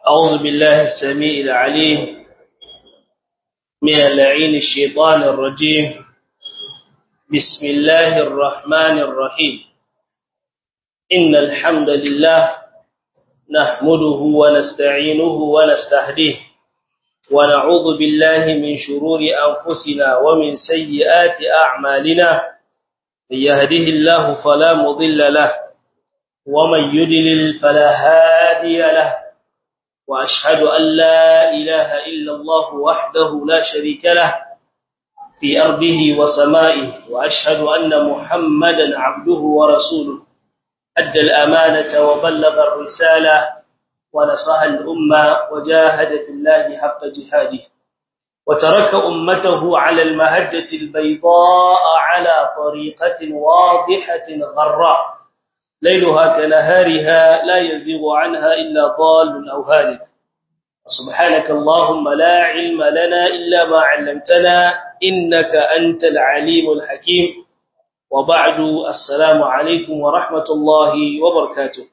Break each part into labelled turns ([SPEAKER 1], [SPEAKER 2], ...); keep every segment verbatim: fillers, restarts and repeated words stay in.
[SPEAKER 1] أعوذ بالله السميع العليم من اللعين الشيطان الرجيم. بسم الله الرحمن الرحيم. إن الحمد لله نحمده ونستعينه ونستهديه ونعوذ بالله من شرور أنفسنا ومن سيئات أعمالنا. من يهده الله فلا مضل له ومن يضلل فلا هادي له، وأشهد أن لا إله إلا الله وحده لا شريك له في أرضه وسمائه، وأشهد أن محمدا عبده ورسوله أدى الأمانة وبلغ الرسالة ونصح الأمة وجاهد في الله حق جهاده، وترك أمته على المهجة البيضاء على طريقة واضحة غراء ليلها كنهارها لا يزيغ عنها إلا ضال أو هالك. سبحانك اللهم لا علم لنا إلا ما علمتنا إنك أنت العليم الحكيم. وبعد، السلام عليكم ورحمة الله وبركاته.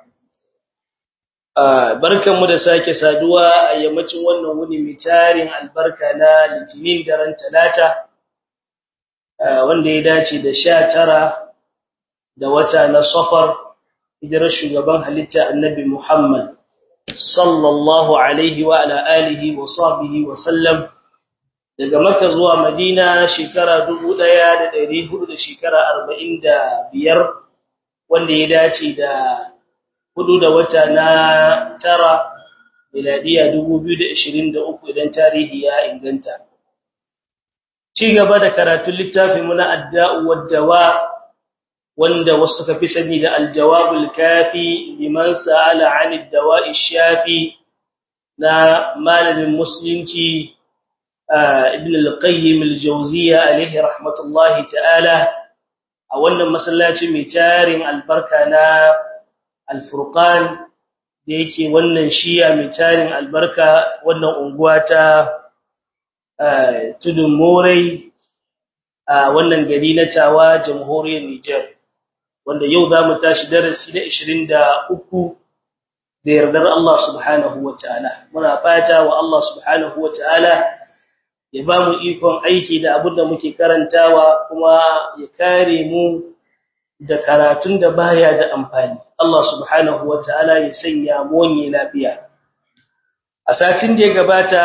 [SPEAKER 1] barkan mu da sake saduwa a yammacin wannan wuni mai tarin albarka na Litinin daren Talata, wanda ya dace da sha tara da wata na Safar, hijirar shugaban halitta Annabi Muhammad sallallahu alaihi wa ala alihi wa sahbihi wa sallam, daga Makka zuwa Madina shekara dubu ɗaya da ɗari hudu da shekara arba'in da biyar, wanda ya dace da hudu da wata na tara miladiya dubu biyu da ashirin da uku idan tarihi ya inganta. Ci gaba da karatun littafin mu na Adda'u wad-Dawa, wanda wasu suka fi sani da Al-Jawabul Kafi liman sa'ala 'an ad-dawa'i shafi, na malamin musulunci Ibn al-Qayyim al-Jawziyya alayhi rahmatullahi ta'ala, a wannan masallaci mai tarin albarka na Al-Furqan da yake wannan shiya mai tarin albarka, wannan unguwa ta Tudun Morai a wannan gari na Tawa, jamhuriyar Niger, wanda yau za mu tashi darasi na ashirin da uku da yardar Allah subhanahu wa ta'ala. Muna fata wa Allah subhanahu wa ta'ala ya ba mu ikon aiki da abin da muke karantawa, kuma ya kare mu da karatun da baya da amfani. Allah subhanahu wa ta'ala ya sanya mu wani lafiya. A satin da ya gabata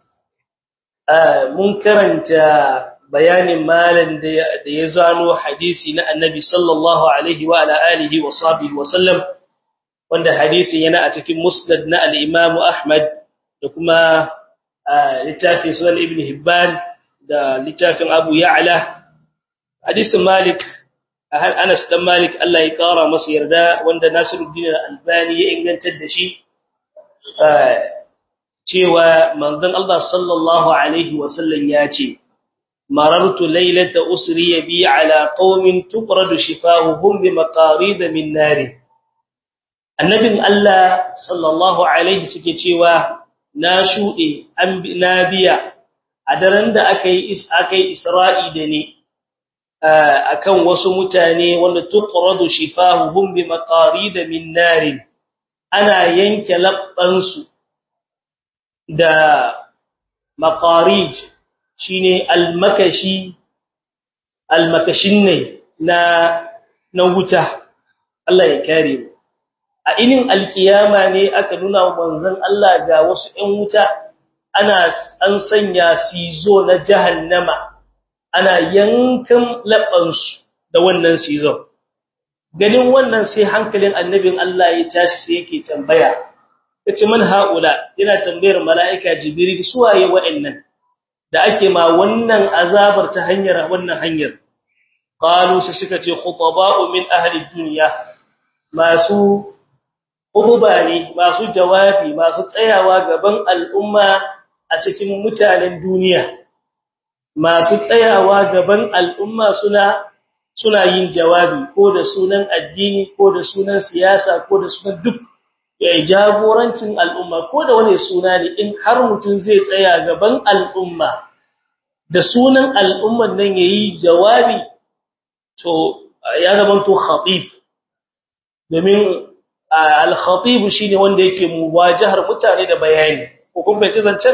[SPEAKER 1] mun karanta bayanin malan da ya zano hadisi na Annabi sallallahu alaihi wa ala alihi wa sahbihi wa sallam, wanda hadisin yana a cikin Musnad na al-Imam Ahmad da kuma littafin Sunan Ibn Hibban da littafin Abu Ya'la. Hadisin Malik, Anas dan Malik Allah ya kara masa yarda, wanda Nasiruddin Al-Albani ya ingantar da shi, cewa manzon Allah sallallahu alaihi wa sallam ya ce: مررت ليلة أسري بي على قوم تقرد شفاههم بمقاريد من نار. النبي الله صلى الله عليه suke cewa na shude annabiya a daren da akai is akai Isra'i da ne akan wasu mutane wanda tuqradu shifahuhum bimaqarid min nar, ana yanke labbansu da maqarid, shine almakashi almakashin ne na na wuta. Allah ya kare mu. A inin alkiyama ne aka nuna wa manzon Allah ga wasu ɗan wuta, ana an sanya sizo na jahannama, ana yankan labansu da wannan sizo. Ganin wannan sai hankalin annabin Allah ya tashi, sai yake tambaya, kace man haula, yana tambayar mala'ika Jibril, su waye wa'annan da ake ma wannan azabar ta hanyar wannan hanyar? Qalu sai suka ce khutaba'u min ahli dunya, masu khutba ne, masu jawabi, masu tsayawa gaban al'umma a cikin mutanen duniya, masu tsayawa gaban al'umma suna suna yin jawabi, ko da sunan addini, ko da sunan siyasa, ko da sunan duk ya jagorancin al'umma, ko da wani suna ne, in har mutum zai tsaya gaban al'umma da sunan al'umman nan yayi jawabi, to ya zama to khatib. Domin al-khatib shine wanda yake muwajahar mutane da bayani ko kun bai zancen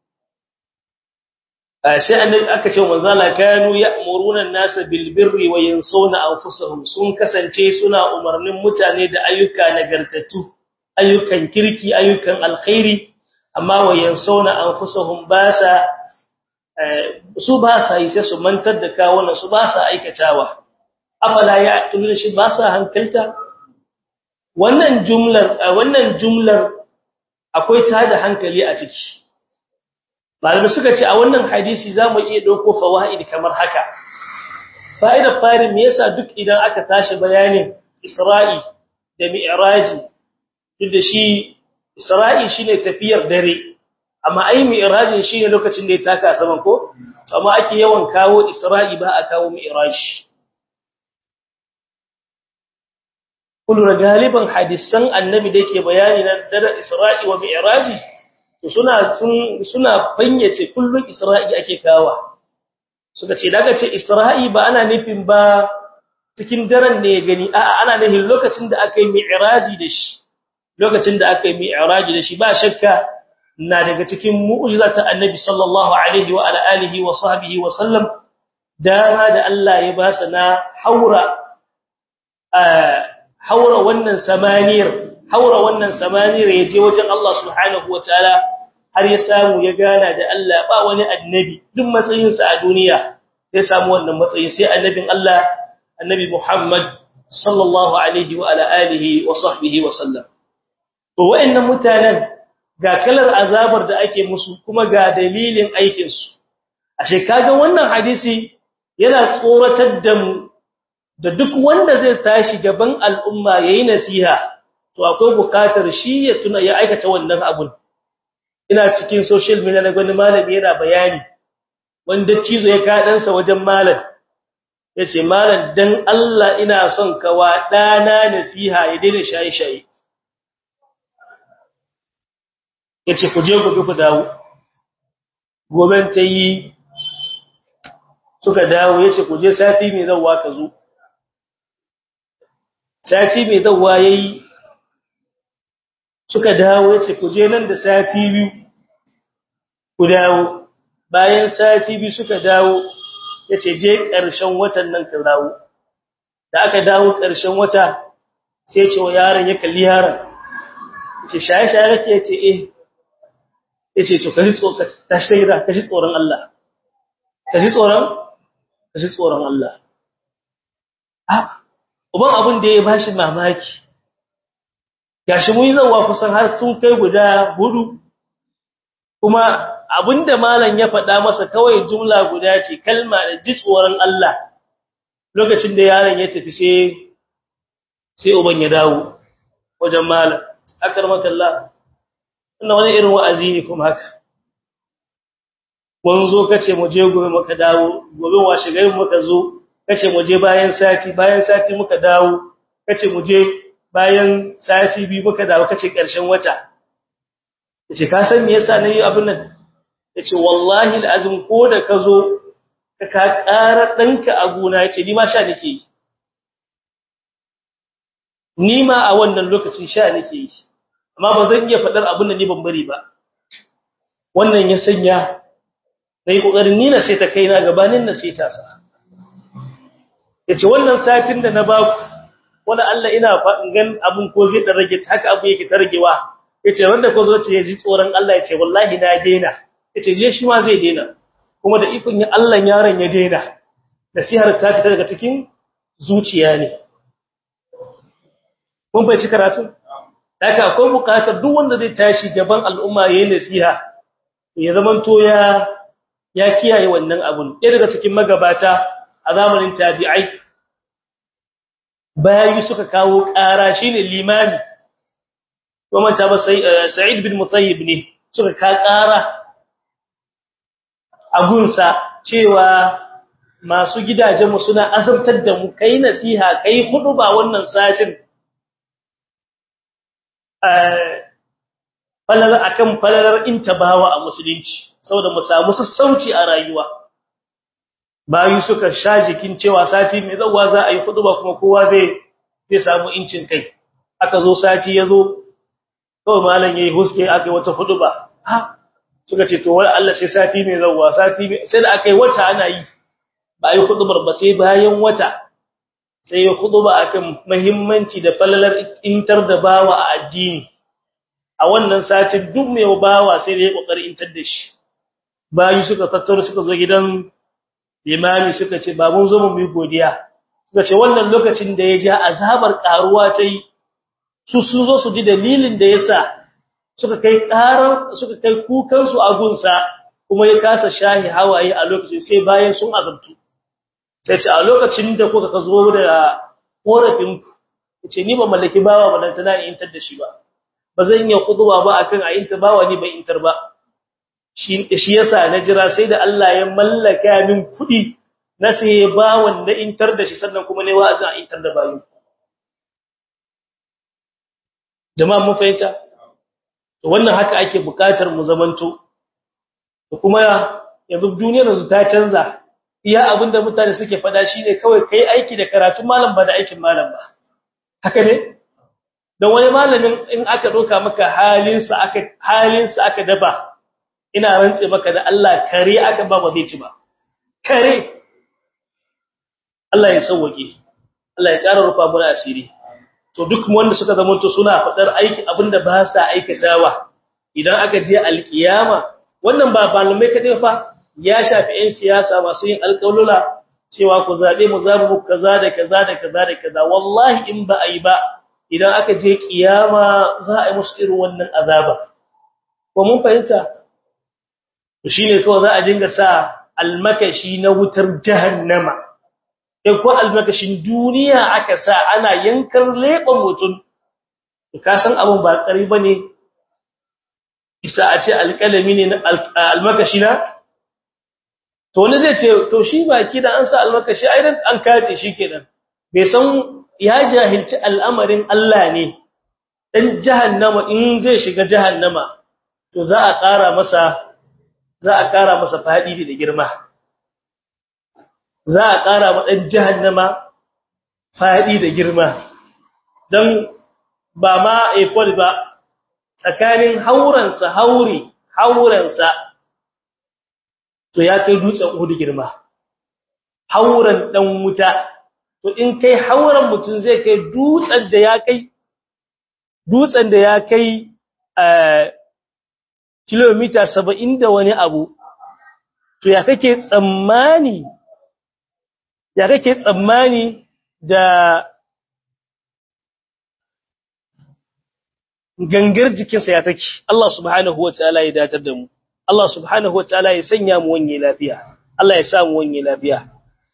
[SPEAKER 1] sai annabi aka ce manzo Allah kanu ya'muruna an-nasa bil birri wa yansawna anfusahum sun kasance suna umarnin mutane da ayyuka nagartattu ayyukan kirki ayyukan alkhairi amma wa yansawna anfusahum ba sa su ba sa yi sai su mantar da kawunan su ba sa aikatawa afala ya'tuna shi ba sa hankalta wannan jumlar wannan jumlar akwai tada hankali a ciki malamai suka ce a wannan hadisi zamu iya dauko fawaid kamar haka fa'idar fari me yasa duk idan aka tashi bayanin Isra'i da Mi'raji duk da shi Isra'i shine tafiyar dare amma ai Mi'rajin shine lokacin da ya taka saman ko amma ake yawan kawo Isra'i ba a kawo Mi'raji kullu galiban hadisan annabi da yake bayani na dare Isra'i wa Mi'raji suna suna fayyace kullun Isra'i ake kawa suka ce daga ce Isra'i ba ana nufin ba cikin daren ne gani a'a ana nufin lokacin da aka yi Mi'raji da shi lokacin da aka yi Mi'raji da shi ba shakka na daga cikin mu'jizatan annabi sallallahu alaihi wa ala alihi wa sahbihi wa sallam dama da Allah ya ba sa na haura haura wannan samaniyar haura wannan samaniyar yaje wajen Allah subhanahu wataala har ya samu ya gana da Allah ba wani annabi duk matsayinsa a duniya ya samu wannan matsayi sai annabin Allah annabi Muhammad sallallahu alaihi wa ala alihi wa sahbihi wa sallam to wayannan mutanen ga kalar azabar da ake musu kuma ga dalilin aikin su ashe kaga wannan hadisi yana tsoratar da mu da duk wanda zai tashi gaban al'umma yayin nasiha to akwai bukatar shi ya tuna ya aikata wannan abun ina cikin social media na gwani malami yana bayani wanda cizo ya ka dansa wajen malam yace malam dan Allah ina son ka wa dana nasiha ya daina shaye-shaye yace ku je gobe ku dawo goben tayi suka dawo yace ku je sati mai zawwa ka zo sati mai zawwa yayi suka dawo yace ku je nan da sati biyu ku dawo bayan sati biyu suka dawo yace je ƙarshen watan nan ka dawo da aka dawo ƙarshen wata sai ce wa yaron ya kalli yaron yace shaye shaye kake yace eh yace to kaji tsoka tashi gida kaji tsoron Allah kaji tsoron kaji tsoron Allah ah uban abin da ya bashi mamaki gashi mun yi zawa kusan har sun kai guda hudu kuma abinda malam ya faɗa masa kawai jumla guda ce kalma da ji tsoron Allah lokacin da yaron ya tafi sai sai uban ya dawo wajen malam akarmakallah wannan wani irin wa'azi ne kuma haka mun zo kace mu je gobe muka dawo gobe washe gari muka zo kace mu je bayan sati bayan sati muka dawo kace mu je bayan sati biyu muka dawo kace ƙarshen wata yace ka san me yasa nayi abin nan yace wallahi alazim ko da kazo ka ka ƙara danka a gona yace ni ma sha nake yi ni ma a wannan lokacin sha nake yi amma ba zan iya fadar abin da ni ban bari ba wannan ya sanya nayi kokarin ni na sai ta kaina gabanin na sai ta sa yace wannan satin da na ba ku wala Allah ina gan abun ko zai dan rage haka abu yake ta ragewa yace wanda ko zo ce ji tsoron Allah yace wallahi na daina yace je shi ma zai daina kuma da ikon ya Allah yaron ya daina nasihar ta fita daga cikin zuciya ne mun bai ci karatu haka akwai bukatar duk wanda zai tashi gaban al'umma yayin nasiha ya zamanto ya ya kiyaye wannan abun ɗaya daga cikin magabata a zamanin tabi'ai bayi suka kawo ƙara shine limami kuma ta ba sai Sa'id bin Musayyib ne suka ka ƙara agunsa cewa masu gidajen mu suna azabtar da mu kai nasiha kai hudu ba wannan satin eh falala akan falalar intabawa a musulunci saboda mu samu sassauci a rayuwa bayi suka sha jikin cewa sati mai zawa za a yi hudu ba kuma kowa zai zai samu incin kai aka zo sati yazo kawai malam yayi huske aka yi wata huduba ha suka ce to wai Allah sai sati mai zawwa sati sai da aka yi wata ana yi ba yi hudubar ba sai bayan wata sai ya huduba akan muhimmanci da falalar intar da bawa a addini a wannan sati duk mai bawa sai da ya kokari intar da shi bayi suka tattaro suka zo gidan limami suka ce ba mun zo mu yi godiya suka ce wannan lokacin da ya ja azabar karuwa ta yi su sun zo su ji dalilin da yasa suka kai karar suka kai kukan su a gunsa kuma ya kasa shahi hawaye a lokacin sai bayan sun azabtu sai ce a lokacin da kuka zo da korafin ku yace ni ba mallaki bawa ba dan tana intar da shi ba bazan iya khudwa ba akan a inta bawa ni ba intar ba shi shi yasa na jira sai da Allah ya mallaka min kudi na sai bawan da intar da shi sannan kuma ne wa'azin a intar da bayin jama'a mun fahimta to wannan haka ake bukatar mu zamanto kuma yanzu duniyar su ta canza iya abinda mutane suke fada shine kawai kai aiki da karatun malam ba da aikin malam ba haka ne dan wani malamin in aka doka maka halin sa aka halin sa aka dafa ina rantse maka da Allah kare aka ba ba zai ci ba kare Allah ya sauke Allah ya ƙara rufa mana asiri to duk wanda suka zamanto suna fadar aiki abinda ba sa aikatawa idan aka je alkiyama wannan ba malamai kadai fa ya shafi ɗan siyasa masu yin alƙawlula cewa ku zabe mu zabu kaza da kaza da kaza da kaza wallahi in ba ai ba idan aka je kiyama za a yi musu irin wannan azaba ko mun fahimta to shine kawai za a dinga sa almakashi na wutar jahannama in ko almakashin duniya aka sa ana yankar leban mutum ka san abun ba ƙari bane isa a ce alƙalami ne almakashi na to wani zai ce to shi baki da an sa almakashi ai dan an kace shi kenan bai san ya jahilci al'amarin Allah ne dan jahannama in zai shiga jahannama to za a ƙara masa za a ƙara masa fadi da girma za a ƙara wa dan jahannama fadi da girma dan ba ma equal ba tsakanin hauransa hauri hauransa to ya kai dutsen Uhud girma hauran dan wuta to in kai hauran mutun zai kai dutsen da ya kai dutsen da ya kai eh kilomita saba'in da wani abu to ya kake tsammani ya kake tsammani da gangar jikinsa ya take Allah subhanahu wataala ya datar da mu Allah subhanahu wataala ya sanya mu wanye lafiya Allah ya sa mu wanye lafiya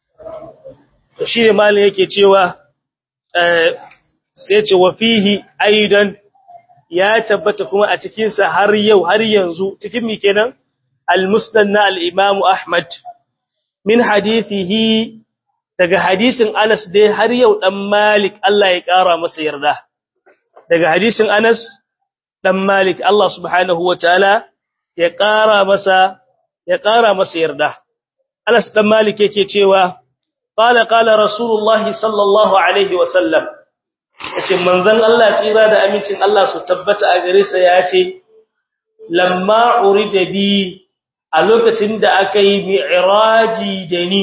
[SPEAKER 1] to shine malai yake cewa eh sai ce wa fihi aidan ya tabbata kuma a cikin sa har yau har yanzu cikin mi kenan al-musnad na al-imam Ahmad min hadithihi daga hadisin Anas dai har yau dan Malik Allah ya kara masa yarda daga hadisin Anas dan Malik Allah subhanahu wataala ya ƙara masa ya ƙara masa yarda Anas dan Malik yake cewa qala qala Rasulullah sallallahu alaihi wasallam yace manzon Allah tsira da amincin Allah su tabbata a gare sa yace lamma urida bi a lokacin da aka yi mi'raji da ni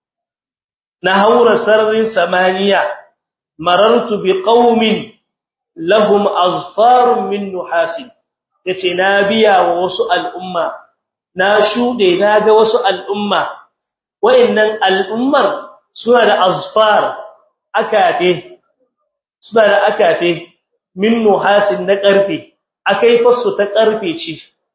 [SPEAKER 1] na haura sararin samaniya marartu bi qaumin lahum azfarun min nuhasin yace na biya wa wasu al'umma na shude na ga wasu al'umma wayannan al'ummar suna da azfar akafe suna da akafe min nuhasin na karfe akai fasu ta karfe ce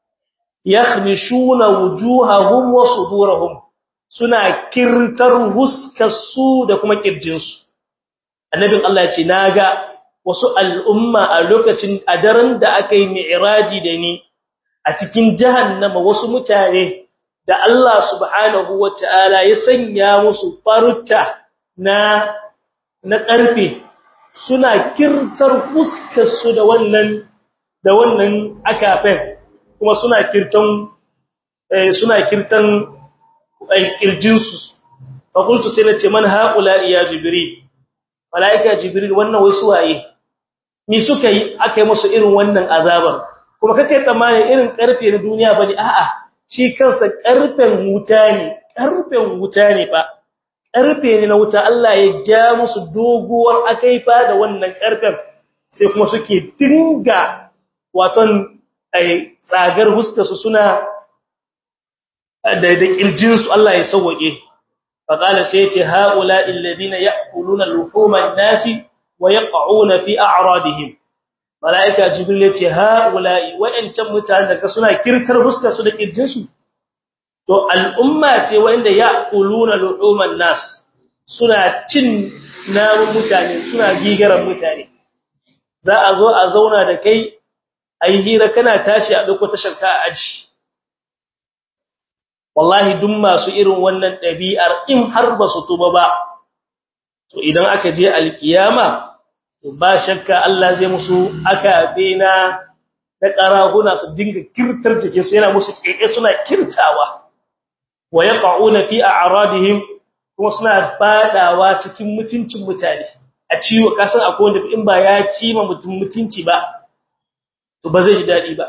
[SPEAKER 1] yakhmishuna wujuhahum wa sudurahum suna kirtar huskarsu da kuma kirjinsu annabin Allah ya ce naga wasu al'umma a lokacin a daren da aka yi mi'raji da ni a cikin jahannama wasu mutane da Allah subhanahu wata'ala ya sanya musu faruta na na karfe suna kirtar fuskar su da wannan da wannan akafen kuma suna kirtan eh, suna kirtan kirjin su fa qultu sai nace man haula ya jibril malaika jibril wannan wai suwaye ni suka yi aka yi musu irin wannan azabar kuma kake tsammani irin karfe na duniya bane a'a shi kansa karfen wuta ne karfen wuta ne fa karfe ne na wuta Allah ya ja musu doguwar akaifa da wannan karfen sai kuma suke dinga waton ai tsagar huskarsu suna da da kirjinsu Allah ya sauke faqala sai yace haula alladhina ya'kuluna luhuma an-nasi wa yaq'una fi a'radihim malaika jibril yace haula wa'ancan mutanen da suna kirtar huskarsu da kirjinsu to al'umma ce wanda ya'kuluna luhuma an-nas suna cin namun mutane suna gigaran mutane za a zo a zauna da kai ai hira kana tashi a dauko tasharka a aji wallahi duk masu irin wannan dabi'ar in har ba su tuba ba to idan aka je alkiyama to ba shakka Allah zai musu aka bena da karahuna su dinga kirtar jike su yana musu kike suna kirtawa wa yaqauna fi a'radihim kuma suna fadawa cikin mutuncin mutane a ciwo kasan akwai wanda in ba ya ci ma mutum mutunci ba to ba zai ji dadi ba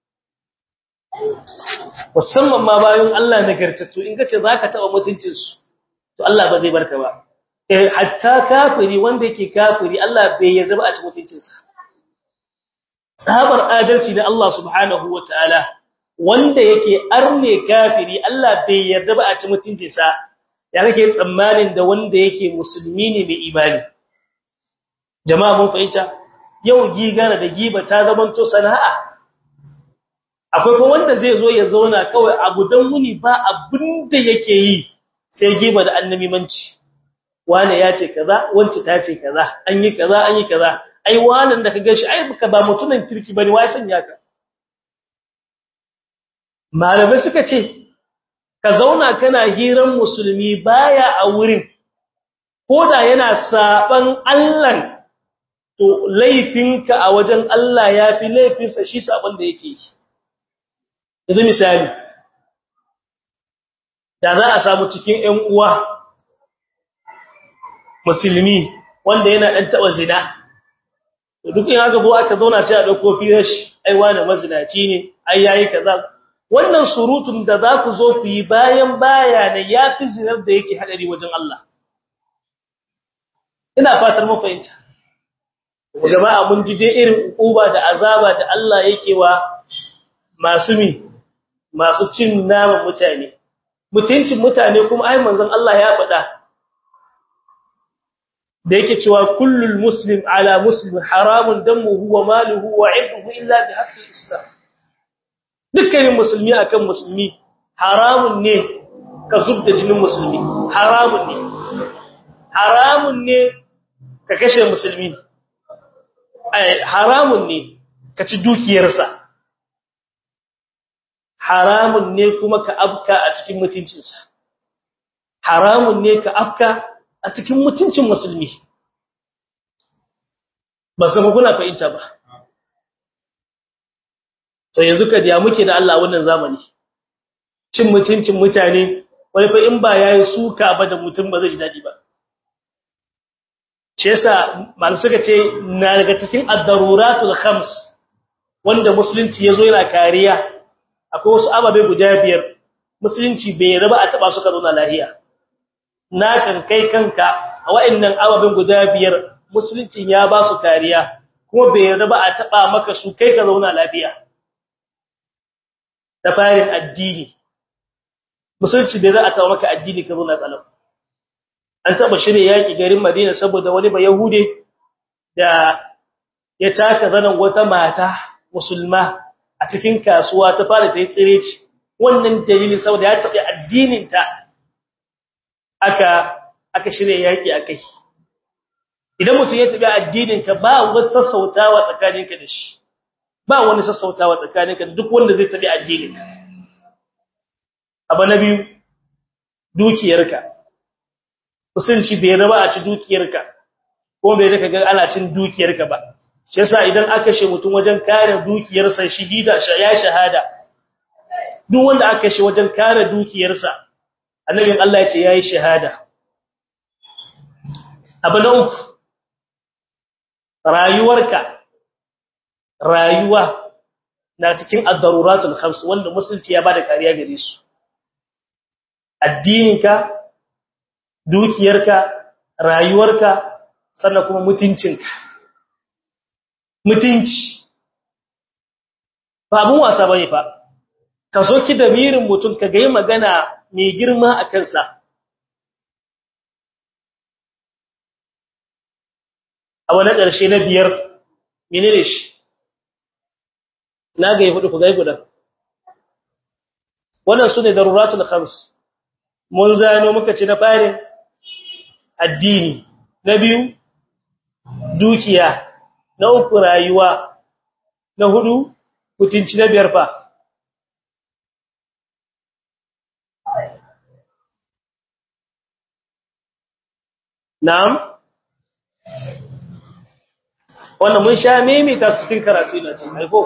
[SPEAKER 1] musamman ma bayan Allah nagartattu in kace zaka taba mutuncin su to Allah ba zai barka ba eh hatta kafiri wanda yake kafiri Allah bai yarda ba a ci mutuncin sa sabar adalci da Allah subhanahu wataala wanda yake arne kafiri Allah bai yarda ba a ci mutuncin sa ya kake tsammanin da wanda yake musulmi ne mai imani jama'a mun fahimta yau gigana da giba ta zamanto sana'a akwai kuma wanda zai zo ya zauna kawai a gudan muni ba abinda yake yi sai giba da annabimanci wane ya ce kaza wance ta ce kaza an yi kaza an yi kaza ai wannan da kaga shi ai baka ba mutunan kirki bane wai sanya ka malamai suka ce ka zauna kana hiran musulmi baya a wurin koda yana saban Allah to laifinka a wajen Allah yafi laifinsa shi saban da yake yi yanzu misali da za a samu cikin ƴan uwa musulmi wanda yana dan taba zina to duk in aka zo aka zauna sai a dauko firar shi ai wani mazinaci ne ai yayi kaza wannan surutun da za ku zo ku yi bayan baya ne yafi zinar da yake hadari wajen Allah ina fatar mu fahimta jama'a mun ji dai irin uba da azaba da Allah yake wa masu mi masu cin naman mutane mutuncin mutane kuma ai manzon Allah ya faɗa da yake cewa kullul muslim ala muslim haramun damuhu wa maluhu wa irduhu illa bi haqqi islam dukkanin musulmi akan musulmi haramun ne ka zubda jinin musulmi haramun ne haramun ne ka kashe musulmi ai haramun ne ka ci dukiyarsa haramun ne kuma ka afka a cikin mutuncinsa haramun ne ka afka a cikin mutuncin musulmi ba sai kuna fahimta ba to yanzu ka da muke da Allah wannan zamani cin mutuncin mutane wani fa in ba yayi suka ba da mutum ba zai ji dadi ba shi yasa malum suka ce na daga cikin ad-daruratul khams wanda musulunci yazo yana kariya akwai wasu ababe guda biyar musulunci bai raba a taba su ka zauna lafiya na kan kai kanka a wa'annan ababen guda biyar musulunci ya ba su kariya kuma bai raba a taba maka su kai ka zauna lafiya da farin addini musulunci bai raba a taba maka addini ka zauna tsalau an taba shirye yaki garin Madina saboda wani ba Yahude da ya taka zanan wata mata musulma a cikin kasuwa ta fara ta yi tsireci wannan dalilin saboda ya tafi addinin ta aka aka shirye yaki akai idan mutum ya tafi addinin ka ba wani sassautawa tsakaninka da shi ba wani sassautawa tsakaninka da duk wanda zai tafi addinin ka abu na biyu dukiyarka musulunci bai raba a ci dukiyarka ko bai raka ga ana cin dukiyarka ba shi yasa idan aka she mutum wajen kare dukiyarsa shahida ya shahada duk wanda aka she wajen kare dukiyarsa annabin Allah ya ce yayi shahada abu na uku rayuwarka rayuwa na cikin ad-daruratul khams wanda musulunci ya bada kariya gare su addininka dukiyarka rayuwarka sannan kuma mutuncinka mutunci ba abun wasa bane fa ka zo ki da mirin mutum ka ga magana mai girma a kansa a wani ƙarshe na biyar menene shi na ga yi hudu ku ga guda wannan sune daruratul khams mun zano muka ci na farin addini na biyu dukiya na uku rayuwa na hudu mutunci na biyar fa na'am wannan mun sha maimaita cikin karatu na cikin aiko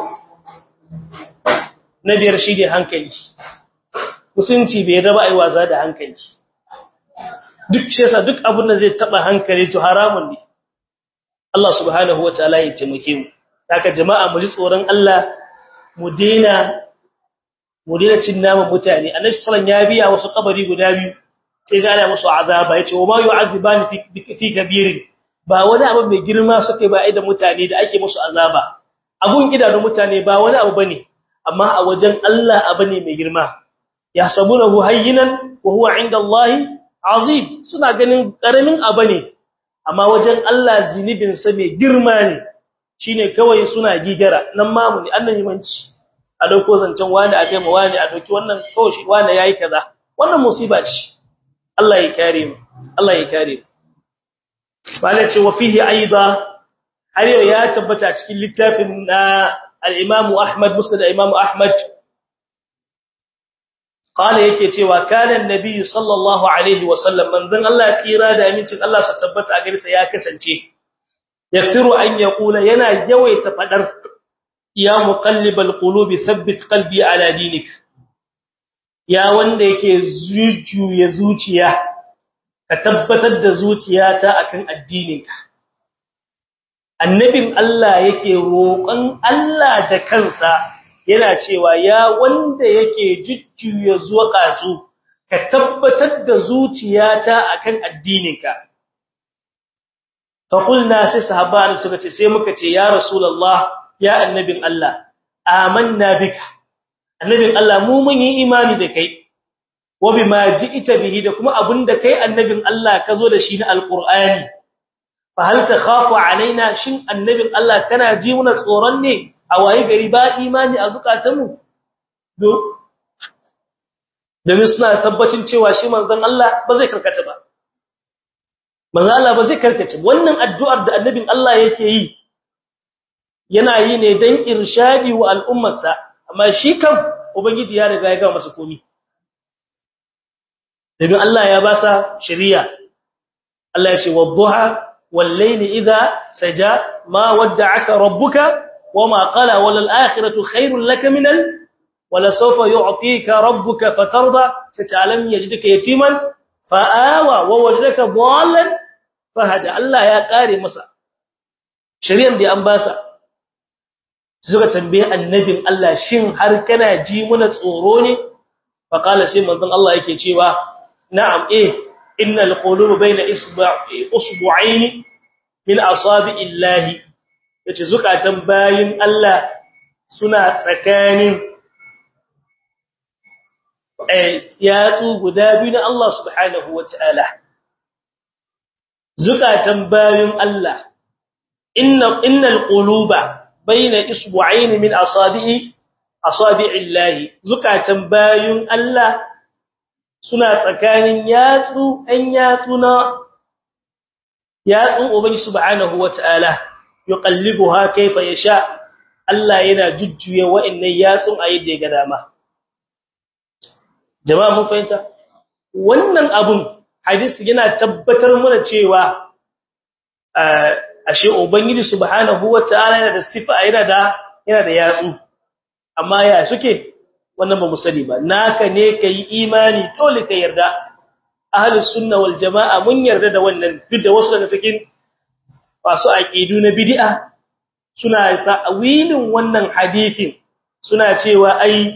[SPEAKER 1] na biyar shi ne hankali musunci bai raba ai waza da hankali duk shi yasa duk abin da zai taba hankali to haramun ne Allah subhanahu wataala ya taimake mu haka jama'a mu ji tsoron Allah mu dena mu dena cin naman mutane annabi sallallahu alaihi wasallam ya biya wasu kabari guda biyu sai ga Allah musu azaba yace wa ma yu'adhibani fi kabirin ba wani abu mai girma suke ba ai da mutane da ake musu azaba abun idanun mutane ba wani abu bane amma a wajen Allah abu ne mai girma yahsabunahu hayyinan wa huwa 'inda Allah azim suna ganin karamin abu ne amma wajen Allah zinibin sa mai girma ne shine kawai suna gigara nan mamu ne annan yimanci a dauko zancen wani a kai mu wani a dauki wannan kawai shi wani yayi kaza wannan musiba ce Allah ya kare mu Allah ya kare mu bale ce wa fihi aida har yau ya tabbata cikin littafin na al-Imam Ahmad Musnad Imam Ahmad qala yake cewa kana annabi sallallahu alaihi wasallam manzon Allah tsira da amincin Allah sa tabbata a gare sa ya kasance yafiru an yaqula yana yawaita fadar ya muqallibal qulubi thabbit qalbi ala dinik ya wanda yake zuciya zuciya ka tabbatar da zuciyata akan addininka annabin Allah yake roƙon Allah da kansa yana cewa ya wanda yake jujjuya zuƙatu ka tabbatar da zuciyata akan addininka fa qulna sai sahabban suka ce sai muka ce ya rasulullah ya annabin Allah amanna bika annabin Allah mu mun yi imani da kai wa bima ji'ta bihi da kuma abinda kai annabin Allah ka zo da shi na alqur'ani fa hal takhafu alaina shin annabin Allah kana ji muna tsoron ne a waye gari ba imani a zukatanmu do da suna tabbacin cewa shi manzon Allah ba zai karkata ba manzon Allah ba zai karkace wannan addu'ar da annabin Allah yake yi yana yi ne dan irshadi wa al'ummarsa amma shi kan ubangiji ya riga ya ga masa komai dan Allah ya ba sa shari'a Allah ya ce wadduha wal layli idha saja ma wadda'aka rabbuka wama qala wal akhiratu khairul laka minal wala sawfa yu'tika rabbuka fatarda tata'lam yajidka yatiman fa'awa wa wajadaka dhallan fahada Allah ya kare masa shari'an da an ba sa suka tambaye annabin Allah shin har kana ji muna tsoro ne fa qala sai manzon Allah yake cewa na'am eh innal quluba bayna isba'i usbu'aini min asabi'illahi yace zukatan bayin Allah suna tsakanin eh yatsu guda biyu na Allah subhanahu wataala zukatan bayin Allah inna innal quluba bayna isbu'aini min asabi'i asabi'illahi zukatan bayin Allah suna tsakanin yatsu ɗan yatsu na yatsun ubangi subhanahu wata'ala yuqallibuha kayfa yasha Allah yana jujjuye wa'annan yatsun a yadda ya ga dama jama'a mun fahimta wannan abun hadisi yana tabbatar mana cewa ashe ubangiji subhanahu wata'ala yana da sifa yana da yana da yatsu amma ya suke wannan ba mu sani ba naka ne kai imani dole ka yarda ahlus sunna wal jamaa mun yarda da wannan duk da wasu daga cikin wasu aqidu na bid'a suna ta'wilin wannan hadisin suna cewa ai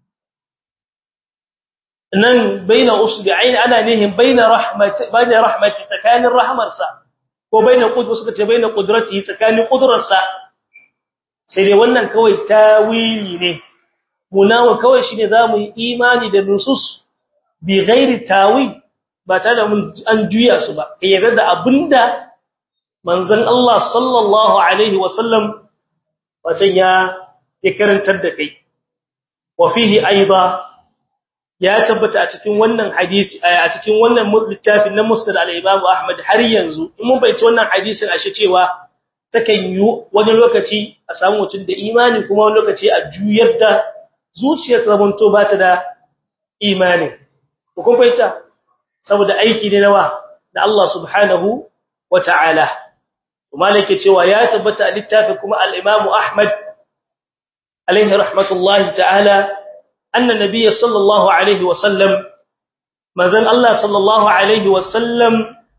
[SPEAKER 1] nan baina usbi'ain ana nihin baina rahmati baina rahmati tsakanin rahmarsa ko baina qudrat suka ce baina qudratihi tsakanin qudrarsa sai dai wannan kawai tawili ne munawa kawai shine zamu yi imani da nusus bi ghairi tawil ba tare da mun an juya su ba yarda da abinda manzon Allah sallallahu alaihi wasallam watan ya ya karantar da kai wa fihi aidan ya tabbata a cikin wannan hadisi a cikin wannan littafin na Musnad al-Imam Ahmad har yanzu in mun bayyana wannan hadisin ashe cewa takan yi wani lokaci a samu mutum da imani kuma wani lokaci a juyar da zuciyar zamanto ba ta da imani ko kun fahimta saboda aiki ne nawa da Allah subhanahu wata'ala kuma lake cewa ya tabbata a littafin kuma al-Imam Ahmad alaihi rahmatullahi ta'ala anna nabiyyi sallallahu alaihi wa sallam manzon Allah sallallahu alaihi wa sallam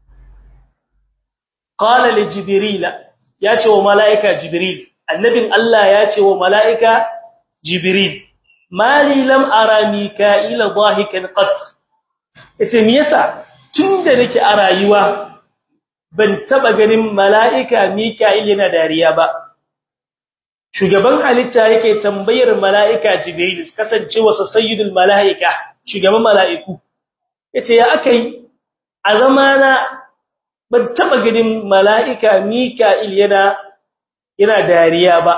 [SPEAKER 1] qala li jibril ya ce wa malaika jibril annabin Allah ya ce wa malaika jibril mali lam ara mika'ila dhahikan qat yace me yasa tunda nake a rayuwa ban taba ganin malaika mika'il yana dariya ba shugaban halitta yake tambayar malaika jibril kasancewa sa sayyidul malaika shugaban malaiku yace ya akai a zamana ban taba ganin malaika mika'il yana yana dariya ba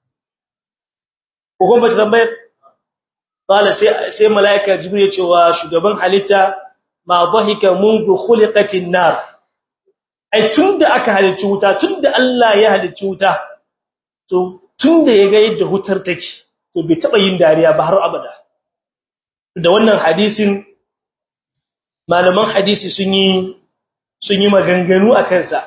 [SPEAKER 1] ko kuma tambayar qala sai sai malaika jibril ya ce wa shugaban halitta ma dhahika mundu khuliqatin nar ai tunda aka halicci wuta tunda Allah ya halicci wuta to tunda yaga yadda hutar take to bai taba yin dariya ba har abada da wannan hadisin malaman hadisi sun yi sun yi maganganu akan sa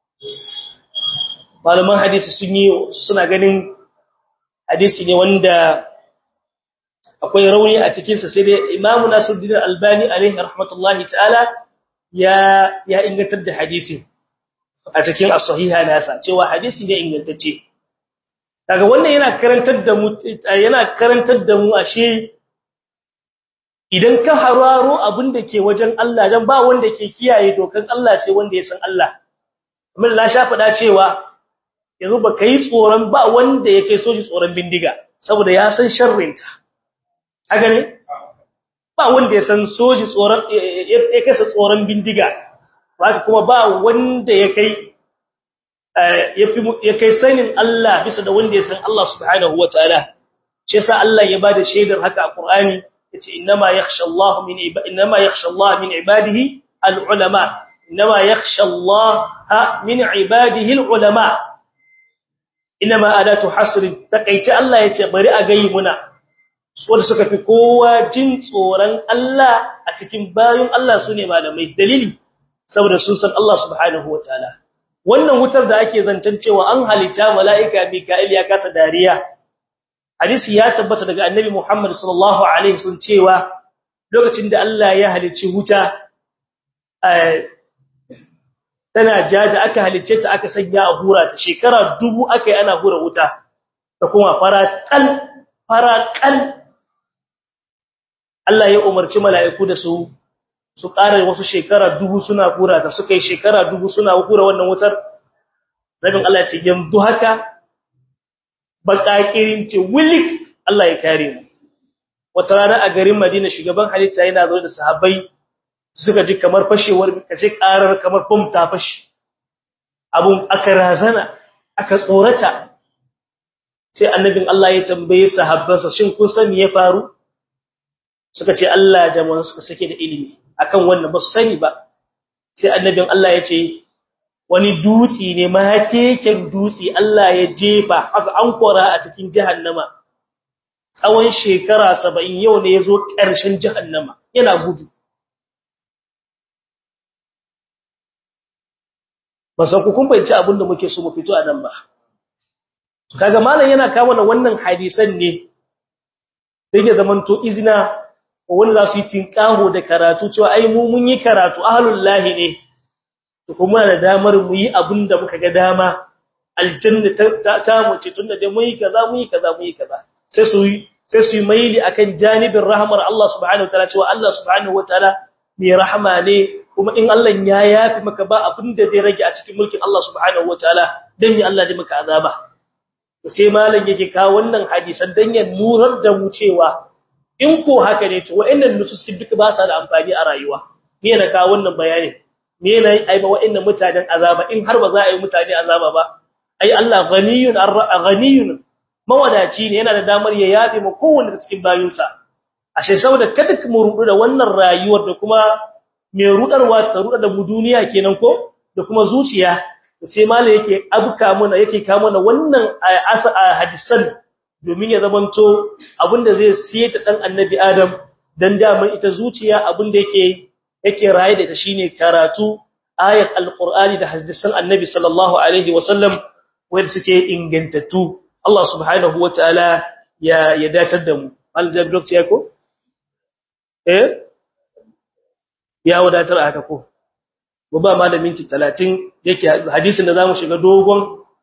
[SPEAKER 1] malaman hadisi sun yi suna ganin hadisi ne wanda akwai rauni a cikin sa sai dai Imam Nasiruddin Albani alaihi rahmatullahi ta'ala ya ya ingantar da hadisin a cikin as-sahiha nasa cewa hadisi ne ingantacce kaga wannan yana karantar da mu yana karantar da mu ashe idan ka hararo abin da ke wajen Allah dan ba wanda ke kiyaye dokan Allah sai wanda ya san Allah kamar la sha fada cewa yanzu ba kai tsoron ba wanda yake so shi tsoron bindiga saboda ya san sharrinta haka ne ba wanda ya san soji tsoron ya kasa tsoron bindiga haka kuma ba wanda ya kai ya kai sanin Allah bisa da wanda ya san Allah subhanahu wataala shi yasa Allah ya bada shaidar haka a Qur'ani yace inma yakhsha Allah min inma yakhsha Allah min ibadihi al-ulama inma yakhsha Allah min ibadihi al-ulama inma adatu hasr takaita Allah yace bari a gayi muna wanda suka fi kowa jin tsoron Allah a cikin bayin Allah sune malamai dalili saboda sun san Allah subhanahu wataala wannan wutar da ake zancen cewa an halitta mala'ika Mika'il ya kasa dariya hadisi ya tabbata daga annabi Muhammad sallallahu alaihi wasallam cewa lokacin da Allah ya halicci wuta tana jada aka halicce ta aka sanya a hura ta shekara dubu aka yi ana hura wuta ta kuma faraqal faraqal Allah ya umarci mala'iku da su su ƙara wasu shekara dubu suna hura ta suka yi shekara dubu suna hura wannan wutar rabin Allah ya ce yanzu haka bakakirin ce wilik Allah ya kare mu wata rana a garin Madina shugaban halitta yana zo da sahabbai suka ji kamar fashewar kace karar kamar bom ta fashi abun aka razana aka tsorata sai annabin Allah ya tambaye sahabbansa shin kun san me ya faru suka ce Allah da mun suka sake da ilimi akan wannan ba su sani ba sai annabin Allah ya ce wani dutsi ne makeken dutsi Allah ya jefa aka ankora a cikin jahannama tsawon shekara saba'in yau ne yazo ƙarshen jahannama yana gudu ba san ku kun bayyana abin da muke so mu fito a nan ba kaga malam yana kawo mana wannan hadisan ne dake zamanto izina wanda za su yi tinkaho da karatu cewa ai mu mun yi karatu ahlul lahi ne to kuma da damar mu yi abin da muka ga dama aljanna ta ta mu ce tunda dai mu yi kaza mu yi kaza mu yi kaza sai su yi sai su yi maili akan janibin rahmar Allah subhanahu wataala cewa Allah subhanahu wataala mai rahama ne kuma in Allah ya yafi maka ba abin da zai rage a cikin mulkin Allah subhanahu wataala dan ya Allah zai maka azaba sai malam yake kawo wannan hadisan dan ya nurar da mu cewa in ko haka ne to wa'annan nususin duka ba sa da amfani a rayuwa me ne kawo wannan bayani me ne ai ba wa'annan mutanen azaba in har ba za a yi mutane azaba ba ai Allah ghaniyun ghaniyun mawadaci ne yana da damar ya yafe mu kowanne da cikin bayinsa ashe saboda kada mu rudu da wannan rayuwar da kuma me rudarwa ta ruda da mu duniya kenan ko da kuma zuciya sai malai yake abuka mana yake kawo mana wannan hadisan domin ya zamanto abinda zai siyeta dan annabi Adam dan daman ita zuciya abinda yake yake raye da ita shine karatu ayat alqur'ani da hadisan annabi sallallahu alaihi wasallam wanda suke ingantattu Allah subhanahu wataala ya ya datar da mu aljab doctor yako eh ya wadatar aka ko gobe ma da minti talatin yake hadisin da zamu shiga dogon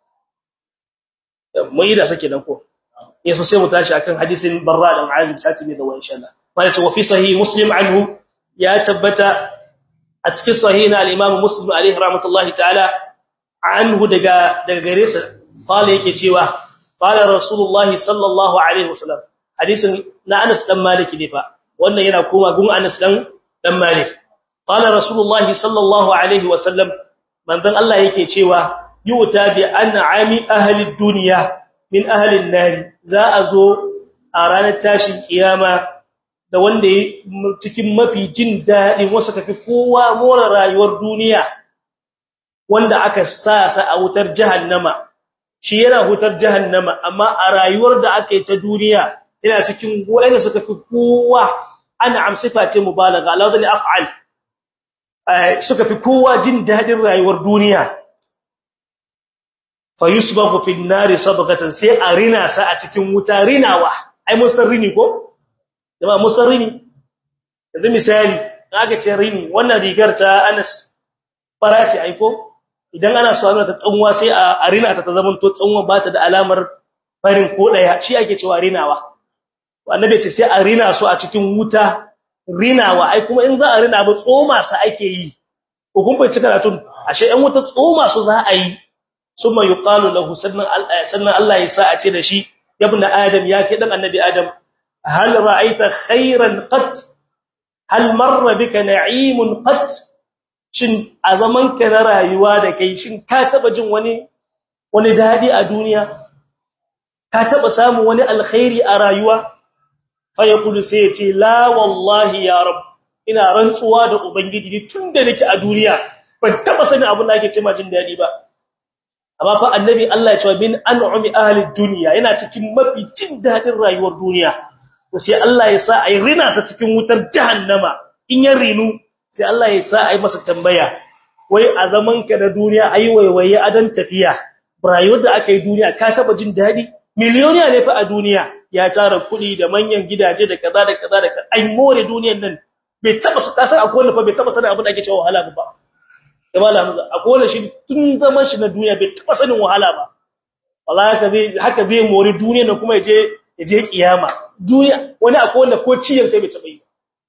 [SPEAKER 1] mai da sake dan ko yaso sai mu tashi akan hadisin Barra da Azib sati mai da wa insha Allah wala ce wa fi sahih Muslim anhu ya tabbata a cikin sahih na al-Imam Muslim alaihi rahmatullahi ta'ala anhu daga daga gare sa qala yake cewa qala Rasulullah sallallahu alaihi wasallam hadisin na Anas dan Malik ne fa wannan yana koma gun Anas dan dan Malik qala Rasulullah sallallahu alaihi wasallam manzon Allah yake cewa yuta bi an'ami ahli dunya min ahli an-nar za a zo a ranar tashin kiyama da wanda cikin mafi jin dadin wasu tafi kowa more rayuwar duniya wanda aka sa sa a wutar jahannama shi yana wutar jahannama amma a rayuwar da aka yi ta duniya yana cikin wanda suka fi kowa ana amsifa ce mubalagha alladhi af'al suka fi kowa jin dadin rayuwar duniya fa yusbahu fi an-nari sabghatan sai a rina sa a cikin wuta rinawa ai mun san rini ko jama'a mun san rini yanzu misali aka ce rini wannan rigar ta Anas farashi ai ko idan ana so ta tsanwa sai a rina ta ta zaman to tsanwa ba ta da alamar farin ko daya shi ake cewa rinawa annabi ce sai a rina su a cikin wuta rinawa ai kuma in za a rina ba tsoma su ake yi ko kun bai cika ratun ashe ɗan wuta tsoma su za a yi summa yuqalu lahu sannan sannan Allah ya sa a ce da shi ibn adam ya ke dan annabi adam hal ra'aita khairan qat hal marra bika na'imun qat shin a zaman ka na rayuwa da kai shin ka taba jin wani wani dadi a duniya ka taba samu wani alkhairi a rayuwa fa yaqulu sai ya ce la wallahi ya rab ina rantsuwa da ubangiji tunda nake a duniya ban taba sani abin da ake cewa jin dadi ba amma fa annabi Allah ya ce min an'ami ahli dunya yana cikin mafi jin dadin rayuwar duniya to sai Allah ya sa ai rina sa cikin wutar jahannama in ya rinu sai Allah ya sa ai masa tambaya wai a zaman ka na duniya ai waiwaye adan tafiya rayuwar da aka yi duniya ka taba jin dadi miliyoniya ne fa a duniya ya tara kudi da manyan gidaje da kaza da kaza da ai more duniyar nan bai taba su kasar akwai wanda fa bai taba sanin abin da ake cewa wahala ba kamar Hamza akwai wanda shi tun zaman shi na duniya bai taba sanin wahala ba wallahi haka zai haka zai more duniyar nan kuma yaje yaje kiyama duniya wani akwai wanda ko ciyan kai bai taba yi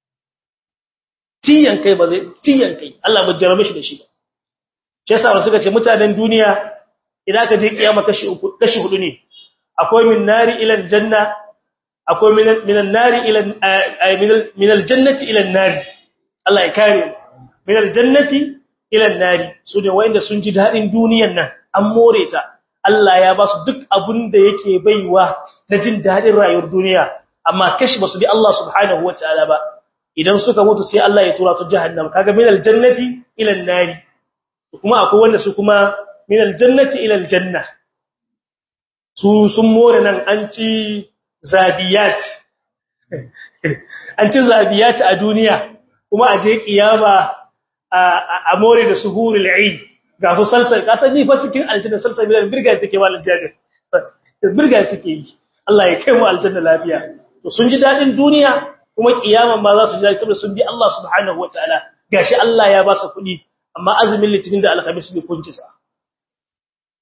[SPEAKER 1] ciyan kai ba zai ciyan kai Allah bai jarabe shi da shi ba shi yasa wasu suka ce mutanen duniya idan ka je kiyama kashi uku kashi hudu ne akwai min nari ila aljanna akwai min min an-nari ila min al-jannati ila an-nari Allah ya kare min al-jannati ila an-nari su ne wanda sun ji dadin duniyar nan an more ta Allah ya ba su duk abin da yake baiwa na jin dadin rayuwar duniya amma kashi basu bi Allah subhanahu wataala ba idan suka mutu sai Allah ya tura su jahannam kaga min al-jannati ila an-nari kuma akwai wanda su kuma min al-jannati ila al-janna su sun more nan an ci zabiyat an ci zabiyat a duniya kuma a je kiyama a more da suhurul eid ga su salsal ka san ni fa cikin aljanna salsal bilan birga take malan jabir birga suke yi Allah ya kai mu aljanna lafiya to sun ji dadin duniya kuma kiyama ma za su ji saboda sun bi Allah subhanahu wataala gashi Allah ya ba su kudi amma azumin litinin da alkhamis bai kunci sa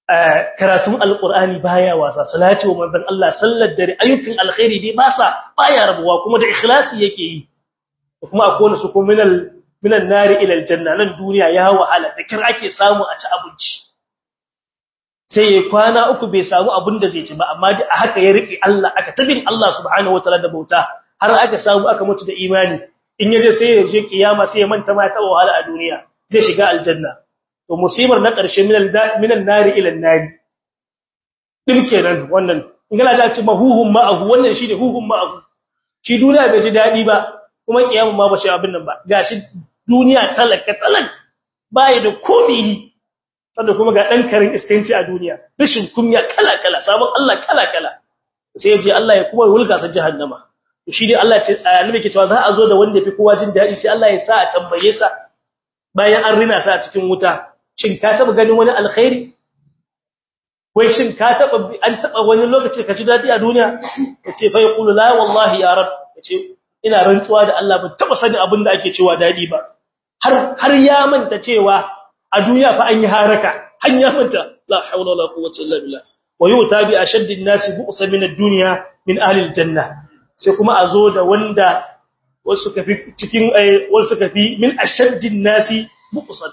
[SPEAKER 1] karatun alqur'ani baya wasa salati wa manzon Allah sallar dare ayyukan alkhairi dai ba sa baya rabuwa kuma da ikhlasi yake yi kuma akwai wani su kuma minal minan nari ila aljanna nan duniya ya wahala da kir ake samu a ci abinci sai ya kwana uku bai samu abin da zai ci ba amma dai haka ya rike Allah aka tabin Allah subhanahu wataala da bauta har aka samu aka mutu da imani in yaje sai ya je kiyama sai ya manta ma ta wahala a duniya zai shiga aljanna to musibar na ƙarshe minan nari ila nari din kenan wannan ingala da ci mahuhum ma'ahu wannan shi ne huhum ma'ahu shi duniya bai ji dadi ba kuma kiyama ma ba shi abin nan ba gashi duniya talaka talan baya da komai sannan kuma ga dan karin iskanci a duniya rashin kunya kala kala sabon Allah kala kala sai ya je Allah ya kuma wulga sa jahannama to shi dai Allah ya ce annabi ke cewa za a zo da wanda fi kowa jin dadi sai Allah ya sa a tambaye sa bayan an rina sa a cikin wuta shin ka taba ganin wani alkhairi wai shin ka taba an taba wani lokaci ka ji dadi a duniya kace fa yaqulu la wallahi ya rab kace ina rantsuwa da Allah ban taba sani abin da ake cewa dadi ba har har ya manta cewa a duniya fa an yi haraka har ya manta la hawla wala quwwata illa billah wa yuta bi ashaddi an-nas bu'sa min ad-dunya min ahli al-janna sai kuma a zo da wanda wasu kafi cikin wasu kafi min ashaddi an-nas bu'san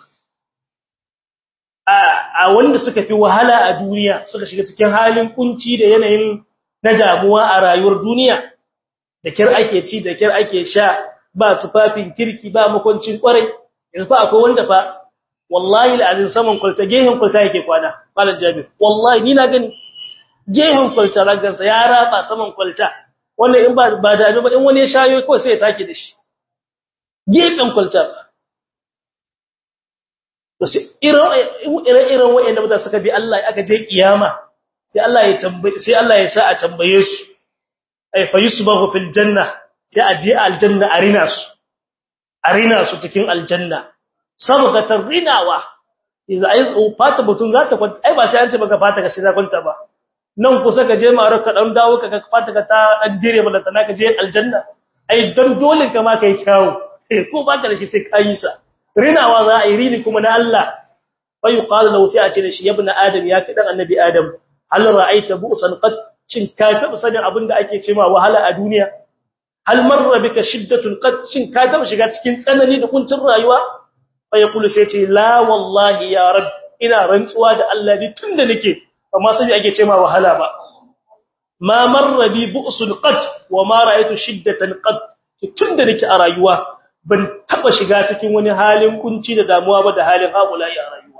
[SPEAKER 1] a wanda suka fi wahala a duniya suka shiga cikin halin kunci da yanayin na damuwa a rayuwar duniya da kir ake ci da kir ake sha ba tufafin kirki ba makoncin kwarai yanzu fa akwai wanda fa wallahi alazin saman kwalta gehen kwalta yake kwana malam jabir wallahi ni na gani gehen kwalta ragansa ya rafa saman kwalta wannan in ba ba da ba in wani ya shayo ko sai ya take da shi gehen kwalta to sai irin wayanda mutane suka bi Allah aka je kiyama sai Allah ya tambaye sai Allah ya sa a tambaye su ay fayusbahu fil janna sai a je aljanna arina su arina su cikin aljanna sabqatar rinawa idan ai fata butun za ta kwanta ai ba sai an ce baka fata ka sai za kwanta ba nan kusa ka je maro ka dan dawo ka fata ka ta dan dire bala tana ka je aljanna ai dan dole ka ma kai kyawu ko ba ka da shi sai kai sa rinawa za a yi rini kuma na Allah fa yuqalu lahu sai a ce da shi ibn adam ya kadan annabi adam hal ra'aita bu'san qad shin ka taba sanin abinda ake cewa wahala a duniya hal marra bika shiddatul qad shin ka taba shiga cikin tsanani da kuncin rayuwa fa yaqulu sai ce la wallahi ya rab ina rantsuwa da Allah ni tunda nake amma sai ake cewa wahala ba ma marra bi bu'sun qad wa ma ra'aytu shiddatan qad tunda nake a rayuwa ban taba shiga cikin wani halin kunci da damuwa ba da halin haƙula a rayuwa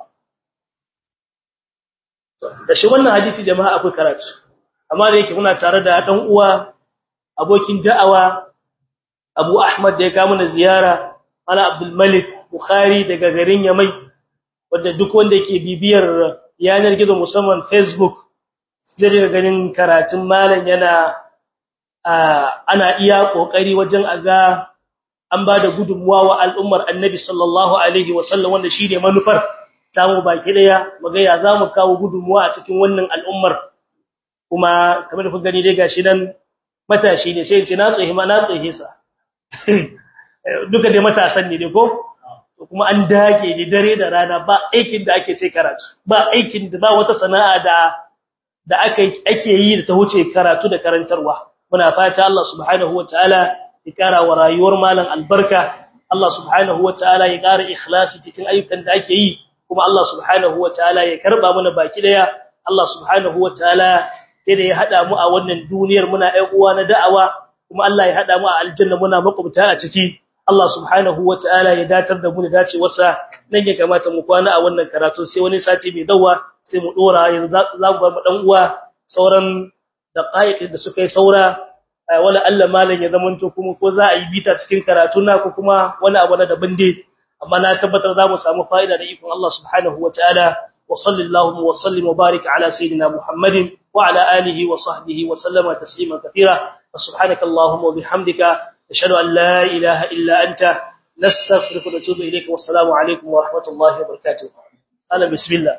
[SPEAKER 1] da shi wannan hadisi jama'a akwai karatu amma da yake muna tare da dan uwa abokin da'awa Abu Ahmad da ya kawo mana ziyara ana Abdul Malik Bukhari daga garin Yamai wanda duk wanda yake bibiyar yanar gizo musamman Facebook zai ga ganin karatun malam yana ana iya kokari wajen aga an ba da gudunmuwa wa al'ummar annabi sallallahu alaihi wasallam wanda shi ne manufar tamu baki daya maga ya za mu kawo gudunmuwa a cikin wannan al'ummar kuma kamar da ku gani dai gashi nan matashi ne sai ce na tsohi ma na tsohe sa duka dai matasan ne dai ko kuma an dage da dare da rana ba aikin da ake sai karatu ba aikin da ba wata sana'a da da ake ake yi da ta huce karatu da karantarwa muna fata Allah subhanahu wataala ya kara wa rayuwar malam albarka Allah subhanahu wataala ya kara ikhlasi cikin ayyukan da ake yi kuma Allah subhanahu wataala ya karba mana baki daya Allah subhanahu wataala sai da ya hada mu a wannan duniyar muna ƴan uwa na da'awa kuma Allah ya hada mu a aljanna muna makwabta a ciki Allah subhanahu wataala ya datar da mu da dace wasa nan ya kamata mu kwana a wannan karatu sai wani sati mai dawa sai mu dora yanzu za ku ba dan uwa sauran daqaiqin da suka yi saura wala Allah malan ya zamanto kuma ko za a yi bita cikin karatu na ko kuma wani abu na daban dai amma na tabbatar za mu samu fa'ida da ikon Allah subhanahu wataala wa sallallahu wa sallim wa barik ala sayidina Muhammadin wa ala alihi wa sahbihi wa sallama taslima katira subhanakallahumma wa bihamdika ashhadu an la ilaha illa anta nastaghfiruka wa natubu ilayka wassalamu alaikum wa rahmatullahi wa barakatuh ala bismillah